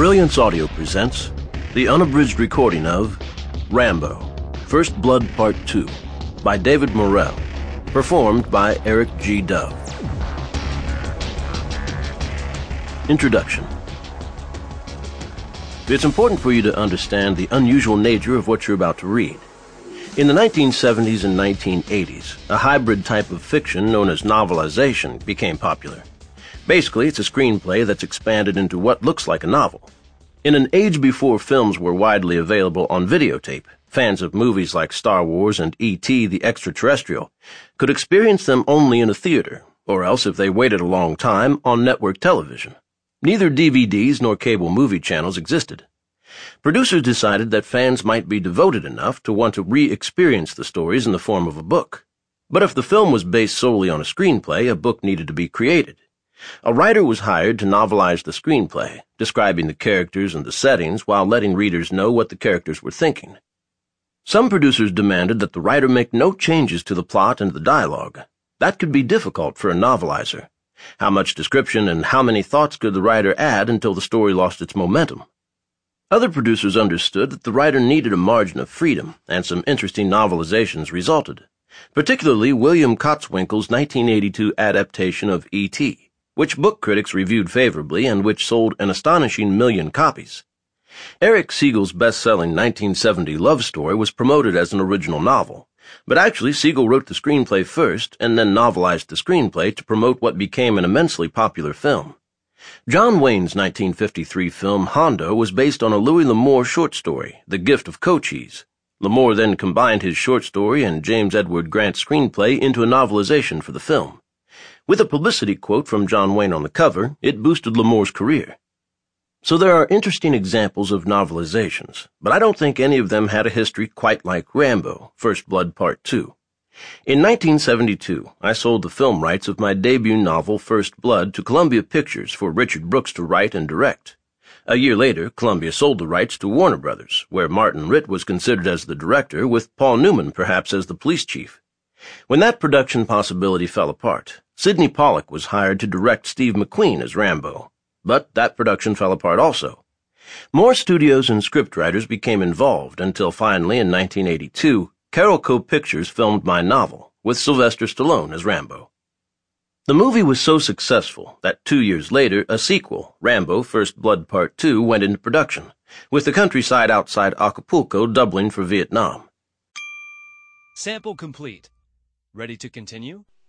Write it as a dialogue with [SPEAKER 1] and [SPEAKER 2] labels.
[SPEAKER 1] Brilliance Audio presents the unabridged recording of Rambo, First Blood Part 2 by David Morrell, performed by Eric G. Dove. Introduction. It's important for you to understand the unusual nature of what you're about to read. In the 1970s and 1980s, a hybrid type of fiction known as novelization became popular. Basically, it's a screenplay that's expanded into what looks like a novel. In an age before films were widely available on videotape, fans of movies like Star Wars and E.T. the Extraterrestrial could experience them only in a theater, or else, if they waited a long time, on network television. Neither DVDs nor cable movie channels existed. Producers decided that fans might be devoted enough to want to re-experience the stories in the form of a book. But if the film was based solely on a screenplay, a book needed to be created. A writer was hired to novelize the screenplay, describing the characters and the settings while letting readers know what the characters were thinking. Some producers demanded that the writer make no changes to the plot and the dialogue. That could be difficult for a novelizer. How much description and how many thoughts could the writer add until the story lost its momentum? Other producers understood that the writer needed a margin of freedom, and some interesting novelizations resulted, particularly William Kotzwinkle's 1982 adaptation of E.T., which book critics reviewed favorably and which sold an astonishing 1 million copies. Eric Siegel's best-selling 1970 love story was promoted as an original novel, but actually Siegel wrote the screenplay first and then novelized the screenplay to promote what became an immensely popular film. John Wayne's 1953 film Hondo was based on a Louis L'Amour short story, The Gift of Cochise. L'Amour then combined his short story and James Edward Grant's screenplay into a novelization for the film. With a publicity quote from John Wayne on the cover, it boosted L'Amour's career. So there are interesting examples of novelizations, but I don't think any of them had a history quite like Rambo, First Blood Part 2. In 1972, I sold the film rights of my debut novel First Blood to Columbia Pictures for Richard Brooks to write and direct. A year later, Columbia sold the rights to Warner Brothers, where Martin Ritt was considered as the director, with Paul Newman perhaps as the police chief. When that production possibility fell apart, Sidney Pollack was hired to direct Steve McQueen as Rambo, but that production fell apart also. More studios and scriptwriters became involved until finally in 1982, Carolco Pictures filmed my novel, with Sylvester Stallone as Rambo. The movie was so successful that 2 years later, a sequel, Rambo First Blood Part 2, went into production, with the countryside outside Acapulco doubling for Vietnam.
[SPEAKER 2] Sample complete. Ready to continue?